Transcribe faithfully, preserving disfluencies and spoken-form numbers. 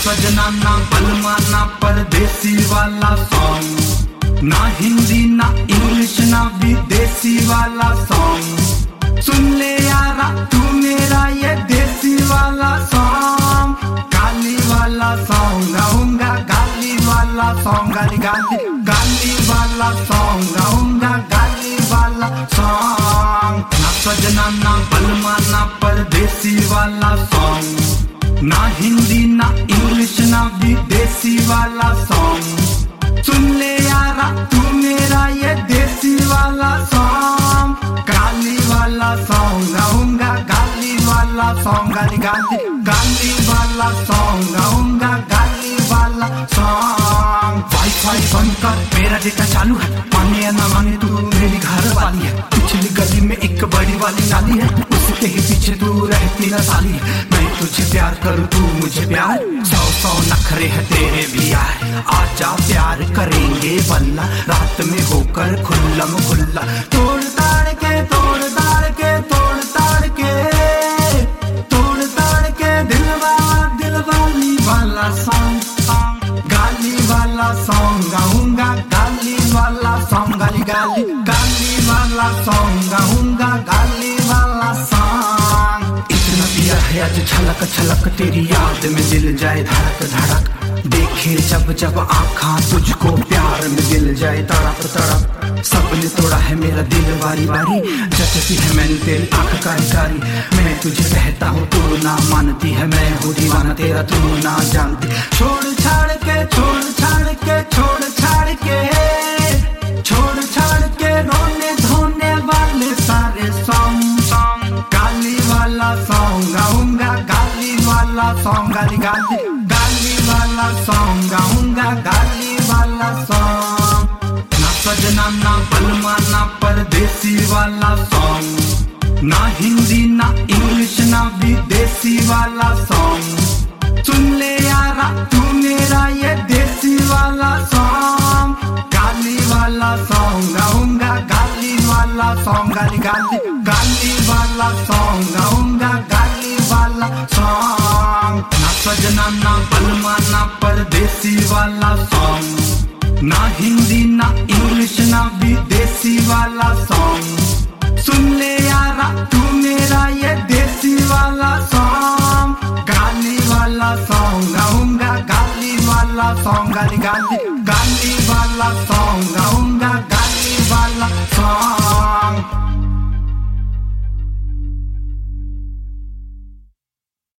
सजना ना बलमा ना परदेसी वाला सॉन्ग, ना हिंदी ना इंग्लिश ना विदेशी वाला सॉन्ग। सुन ले यारा तू मेरा ये देसी वाला सॉन्ग, गाली वाला सॉन्ग गाऊंगा, गाली वाला सॉन्ग, गाली गाली गाली वाला सॉन्ग गाऊंगा, गाली वाला सॉन्ग। ना सजना ना बलमा ना परदेसी वाला सॉन्ग, ना हिंदी ना इंग्लिश ना विदेशी वाला सॉन्ग। सुन ले यारा तू मेरा ये देसी वाला सॉन्ग, गाली वाला सॉन्ग गाऊंगा, गाली वाला सॉन्ग, गाली गाली गाली वाला सॉन्ग गाऊंगा, गाली वाला सॉन्ग। वाईफाई बंद कर मेरा डेटा चालू है, माने या ना माने तू मेरी घर वाली है। पिछली गली में एक बड़ी वाली नाली है, उसके ही पीछे तू रहती ना साली है। मैं तुझे प्यार करूँ तू मुझे प्यार, सौ सौ नखरे है तेरे भी यार। आजा प्यार करेंगे वल्ला, रात में होकर खुल्लम खुल्ला। तोड़ ताड़ के तोड़ ताड़ के तोड़ ताड़ के तोड़ ताड़ के दिल वाला दिल वाली वाला सॉन्ग, गाली वाला सॉन्ग गाऊंगा, गाली वाला सॉन्ग, गाली गाली गाली वाला सॉन्ग गाऊंगा, गाली वाला सॉन्ग। इतना पिया है आज छलक छलक तेरी याद में दिल जाए धड़क धड़क। देखे जब जब आँखा तुझको प्यार में दिल जाए तड़प तड़प। सबने तोड़ा है मेरा दिल बारी बारी, जचती है मैंने तेरी आँख का इकारी। मैं तुझे कहता हूँ तू ना मानती है, मैं हूँ दीवाना तेरा तू ना जानती। छोड़ छाड़ के छोड़ छाड़ के छोड़ छाड़ के छोड़ छाड़ के रोने धोने वाले सारे सॉन्ग सॉन्ग, गाली वाला सॉन्ग गाऊंगा, गाली वाला सॉन्ग, गाली गाली गाली वाला सॉन्ग गाऊंगा, गाली वाला सॉन्ग। ना सजना ना बलमा ना परदेसी वाला सॉन्ग, ना हिंदी ना इंग्लिश ना विदेशी वाला सॉन्ग। सुन ले यारा तू मेरा ये देसी वाला सॉन्ग, गाली वाला सॉन्ग गाऊंगा, गाली वाला सॉन्ग, गाली गाली गाली वाला सॉन्ग गाऊंगा, गाली वाला सॉन्ग। ना सजना ना बलमा ना परदेसी वाला सॉन्ग, ना हिंदी ना इंग्लिश ना विदेशी वाला सॉन्ग। सुन ले यारा तू मेरा ये देसी वाला सॉन्ग, गाली वाला सॉन्ग गाऊंगा, गाली वाला सॉन्ग, गाली गाली गाली वाला सॉन्ग गाऊंगा, गाली वाला सॉन्ग।